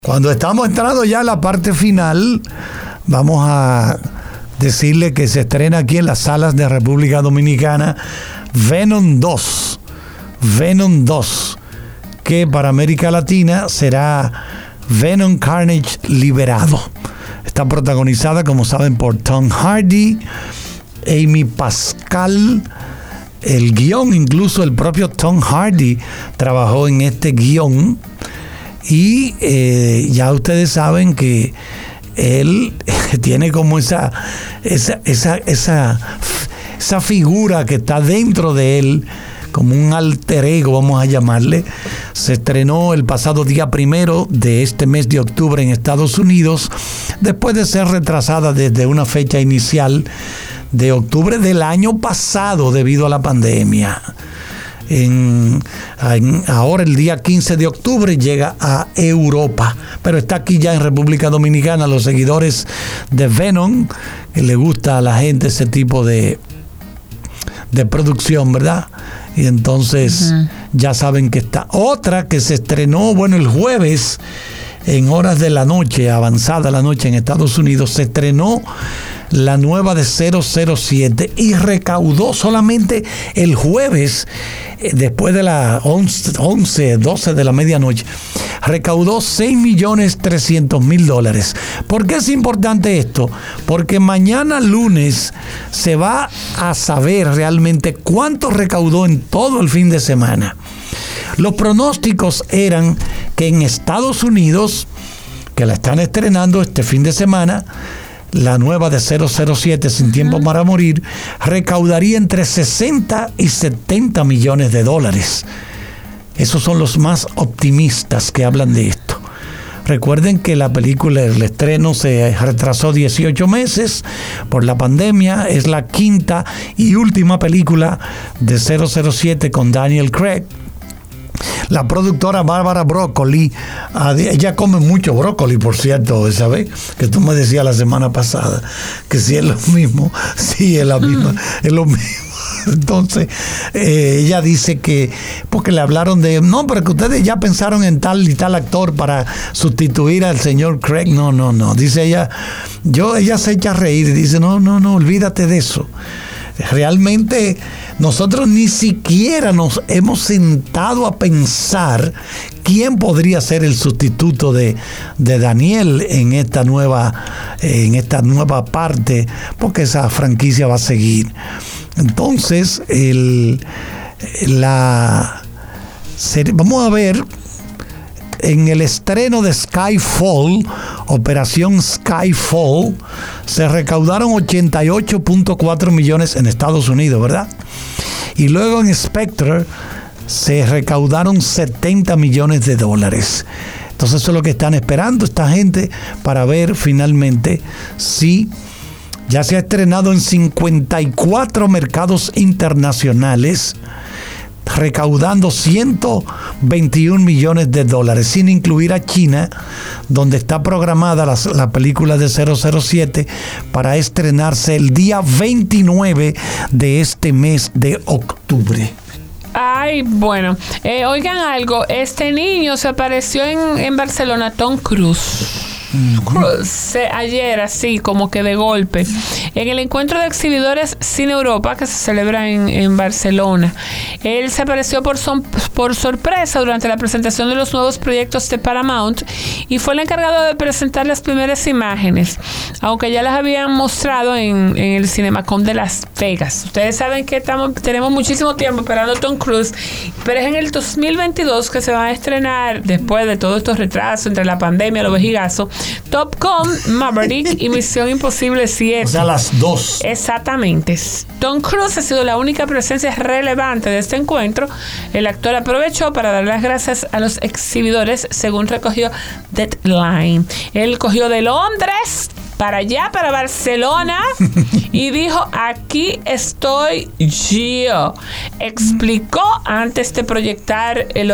Cuando estamos entrando ya en la parte final, vamos a decirle que se estrena aquí en las salas de República Dominicana Venom 2, que para América Latina será Venom Carnage Liberado. Está protagonizada, como saben, por Tom Hardy, Amy Pascal. El guión, incluso el propio Tom Hardy trabajó en este guión. Y ya ustedes saben que él tiene como esa figura que está dentro de él, como un alter ego, vamos a llamarle. Se estrenó el pasado día 1 de este mes de octubre en Estados Unidos, después de ser retrasada desde una fecha inicial de octubre del año pasado debido a la pandemia. Ahora el día 15 de octubre llega a Europa, pero está aquí ya en República Dominicana. Los seguidores de Venom, que le gusta a la gente ese tipo de producción, ¿verdad? Y entonces ya saben que está. Otra que se estrenó, el jueves, en horas de la noche, avanzada la noche en Estados Unidos, se estrenó la nueva de 007 y recaudó solamente el jueves, después de las 12 de la medianoche, recaudó $6.300.000. ¿Por qué es importante esto? Porque mañana lunes se va a saber realmente cuánto recaudó en todo el fin de semana. Los pronósticos eran que en Estados Unidos, que la están estrenando este fin de semana, la nueva de 007, Sin Tiempo para Morir, recaudaría entre 60 y 70 millones de dólares. Esos son los más optimistas que hablan de esto. Recuerden que la película, el estreno se retrasó 18 meses por la pandemia. Es la quinta y última película de 007 con Daniel Craig. La productora Bárbara Broccoli, ella come mucho brócoli, por cierto, ¿sabes? Que tú me decías la semana pasada que si es lo mismo, sí es la misma, es lo mismo. Entonces, ella dice que, porque le hablaron de, no, pero que ustedes ya pensaron en tal y tal actor para sustituir al señor Craig. No, dice ella, ella se echa a reír y dice, no, olvídate de eso. Realmente nosotros ni siquiera nos hemos sentado a pensar quién podría ser el sustituto de Daniel en esta nueva parte, porque esa franquicia va a seguir. Entonces, vamos a ver. En el estreno de Skyfall, Operación Skyfall, se recaudaron 88.4 millones en Estados Unidos, ¿verdad? Y luego en Spectre se recaudaron 70 millones de dólares. Entonces eso es lo que están esperando esta gente para ver finalmente si ya se ha estrenado en 54 mercados internacionales, recaudando 121 millones de dólares, sin incluir a China, donde está programada la película de 007 para estrenarse el día 29 de este mes de octubre. Ay, bueno, oigan algo, este niño se apareció en Barcelona, Tom Cruise. Ayer, así como que de golpe, en el encuentro de exhibidores Cine Europa que se celebra en Barcelona. Él se apareció por sorpresa durante la presentación de los nuevos proyectos de Paramount y fue el encargado de presentar las primeras imágenes, aunque ya las habían mostrado en el CinemaCon de Las Vegas. Ustedes saben que tenemos muchísimo tiempo esperando Tom Cruise, pero es en el 2022 que se va a estrenar, después de todos estos retrasos entre la pandemia, los vejigazos, Top Gun Maverick y Misión Imposible 7. O sea, las dos. Exactamente. Tom Cruise ha sido la única presencia relevante de este encuentro. El actor aprovechó para dar las gracias a los exhibidores, según recogió Deadline. Él cogió de Londres para allá, para Barcelona, y dijo, aquí estoy yo. Explicó antes de proyectar el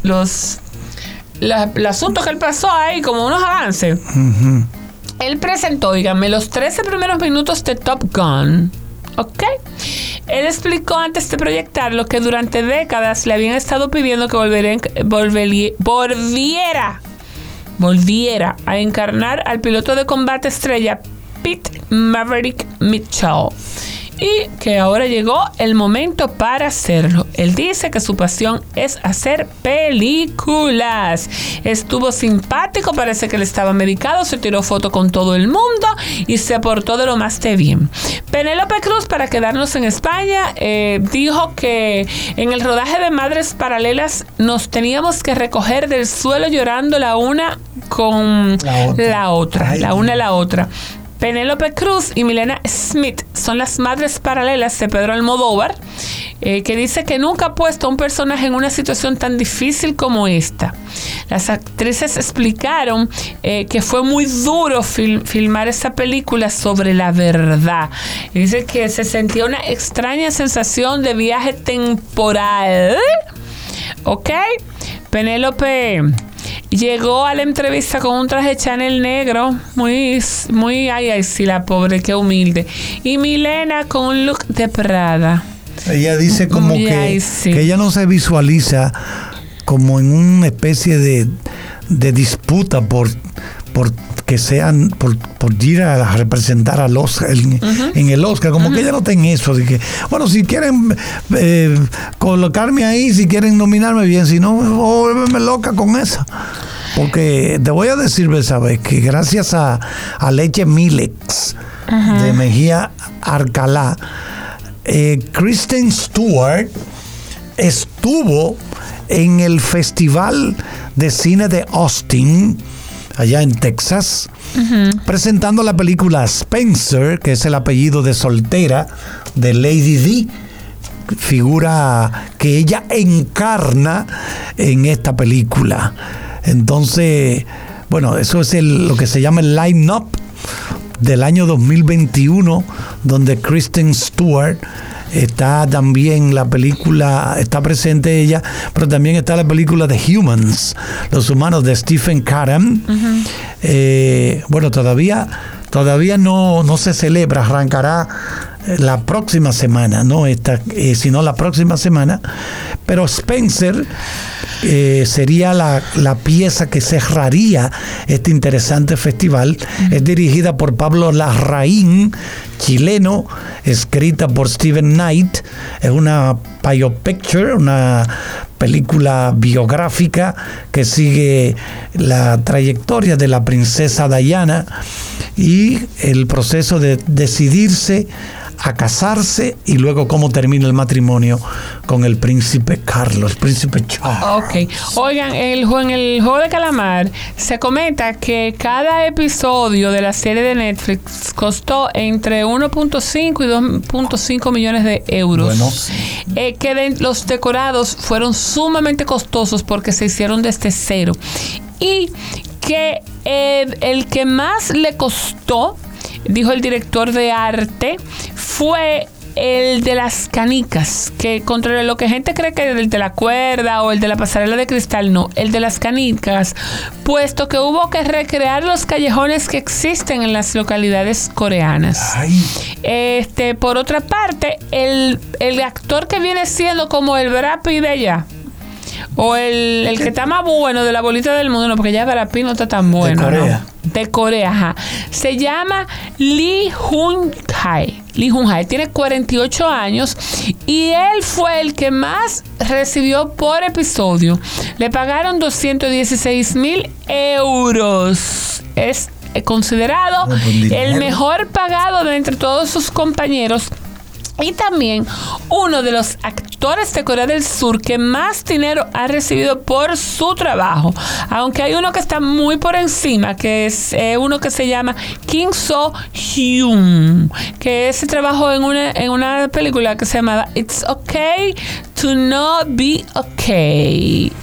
asunto que él pasó ahí, como unos avances. Él presentó, díganme, los 13 primeros minutos de Top Gun. ¿Ok? Él explicó antes de proyectar lo que durante décadas le habían estado pidiendo que volviera volviera a encarnar al piloto de combate estrella Pete Maverick Mitchell. Y que ahora llegó el momento para hacerlo. Él dice que su pasión es hacer películas. Estuvo simpático, parece que él estaba medicado, se tiró foto con todo el mundo y se portó de lo más de bien. Penélope Cruz, para quedarnos en España, dijo que en el rodaje de Madres Paralelas nos teníamos que recoger del suelo llorando la una con la otra. La una a la otra. Penélope Cruz y Milena Smith son las madres paralelas de Pedro Almodóvar, que dice que nunca ha puesto a un personaje en una situación tan difícil como esta. Las actrices explicaron que fue muy duro filmar esta película sobre la verdad. Dice que se sentía una extraña sensación de viaje temporal. ¿Ok? Penélope llegó a la entrevista con un traje Chanel negro, muy, ay, sí, la pobre, qué humilde. Y Milena con un look de Prada. Ella dice como que ella no se visualiza como en una especie de disputa por que sean por ir a representar al Oscar en el Oscar, como que ella no está en eso de que, bueno, si quieren colocarme ahí, si quieren nominarme bien, si no, vuélveme loca con esa. Porque te voy a decir, ¿sabes? Que gracias a Leche Milex de Mejía Alcalá, Kristen Stewart estuvo en el Festival de Cine de Austin, allá en Texas, presentando la película Spencer, que es el apellido de soltera de Lady Di, figura que ella encarna en esta película. Entonces, bueno, eso es lo que se llama el line-up del año 2021, donde Kristen Stewart está también la película, está presente ella, pero también está la película The Humans, Los Humanos, de Stephen Karam. Bueno, todavía no se celebra, arrancará la próxima semana, no esta, sino la próxima semana. Pero Spencer sería la pieza que cerraría este interesante festival. Es dirigida por Pablo Larraín, chileno, escrita por Steven Knight. Es una biopicture, una película biográfica que sigue la trayectoria de la princesa Diana y el proceso de decidirse a casarse y luego cómo termina el matrimonio con el príncipe Carlos, el príncipe Charles. Ok. Oigan, en el Juego de Calamar se comenta que cada episodio de la serie de Netflix costó entre 1.5 y 2.5 millones de euros. Bueno. Que los decorados fueron sumamente costosos porque se hicieron desde cero. Y que el que más le costó, dijo el director de arte, fue el de las canicas, que contrario a lo que gente cree que el de la cuerda o el de la pasarela de cristal, no, el de las canicas, puesto que hubo que recrear los callejones que existen en las localidades coreanas. Por otra parte, el actor que viene siendo como el Brad Pitt de allá, o el que está más bueno de la bolita del mundo, no, porque ya Brad Pitt no está tan bueno. De Corea. ¿No? De Corea, ajá. Se llama Lee Jung-hae. Lee Jung-hae tiene 48 años y él fue el que más recibió por episodio. Le pagaron 216,000 euros. Es considerado el mejor pagado de entre todos sus compañeros. Y también uno de los actores de Corea del Sur que más dinero ha recibido por su trabajo. Aunque hay uno que está muy por encima, que es uno que se llama Kim So-hyun, que se trabajó en una película que se llamaba It's Okay to Not Be Okay.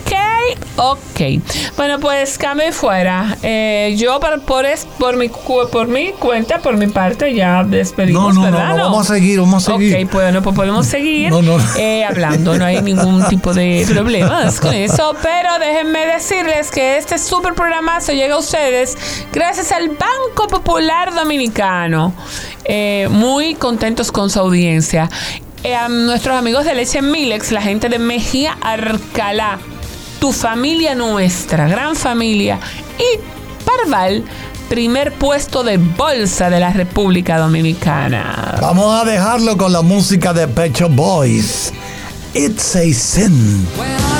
Ok. Bueno, pues cambio fuera. Yo por mi cuenta, por mi parte, ya despedimos, ¿verdad? No, vamos a seguir. Ok, bueno, pues podemos seguir hablando. No hay ningún tipo de problemas con eso. Pero déjenme decirles que este super programazo llega a ustedes gracias al Banco Popular Dominicano. Muy contentos con su audiencia. A nuestros amigos de Leche Milex, la gente de Mejía Alcalá, tu familia, nuestra gran familia, Y Parval, primer puesto de bolsa de la República Dominicana. Vamos a dejarlo con la música de Pet Shop Boys. It's a Sin.